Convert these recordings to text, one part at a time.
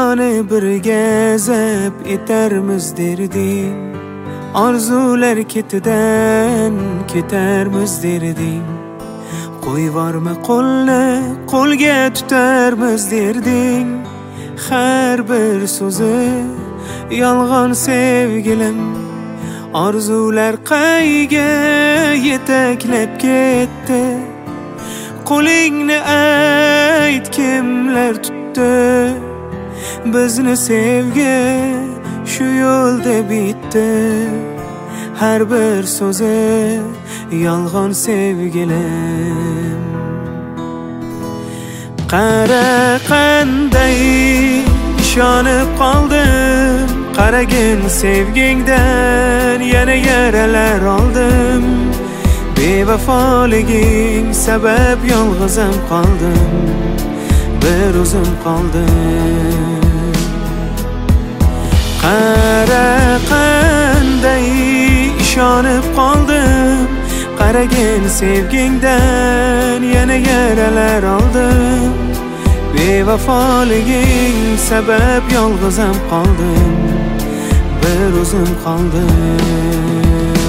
Dunyoni birga zeb etarmiz derding, orzular ketidan ketarmiz derding. Qo'yvorma qo'lni, qo'lga tutarmiz derding. Har bir so'zi yolg'on sevgilim, orzular qayga yetaklab ketdi. Qo'lingni ayt, kimlar tutdi bizni sevgi shu yo'lda bitdi. Har bir so'zi yolg'on sevgilim. Qara qanday ishonib qoldim, qaragin sevgingdan yana yaralar oldim. Bevafoliging sabab yolg'izim qoldim, bir o'zim qoldim. Qara qanday ishonib qoldim, qaragin sevgingdan yana yaralar oldim. Bevafoliging sabab yolg'izim qoldim, bir o'zim qoldim.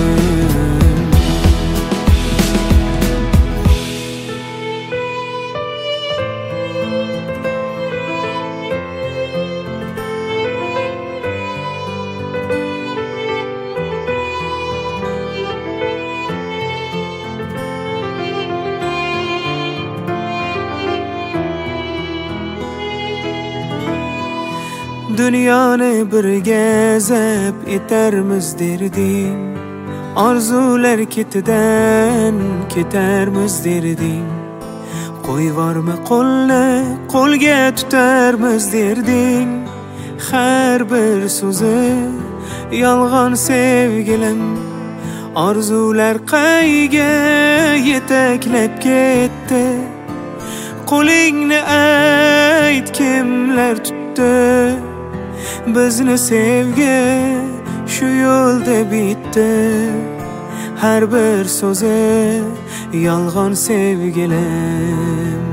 Dunyoni birga zeb etarmiz derding, orzular ketidan ketarmiz derding. Qo'yvorma qo'lni, qo'lga tutarmiz derding. Har bir so'zi yolg'on sevgilim, orzular qayga yetaklab ketdi. Qo'lingni ayt, kimlar tutdi bizni sevgi shu yo'lda bitdi. Har bir so'zi yolg'on sevgilim.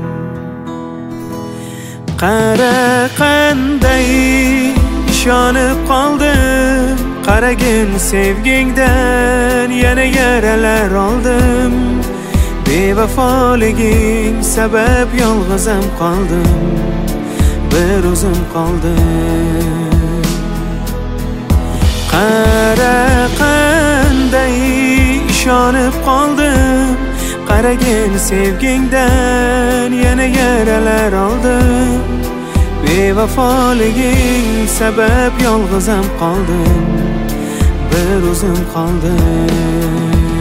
Qara qanday ishonib qoldim, qaragin sevgingdan yana yaralar oldim. Bevafoliging sabab yolg'izim qoldim, bir o'zim qoldim. Qara qanday ishonib qoldim, qaragin sevgingdan yana yaralar oldim. Bevafoliging sabab yolg'izim qoldim, bir o'zim qoldim.